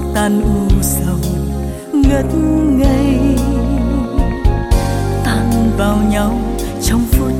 tan u sầu ngất ngây tan vào nhau trong phút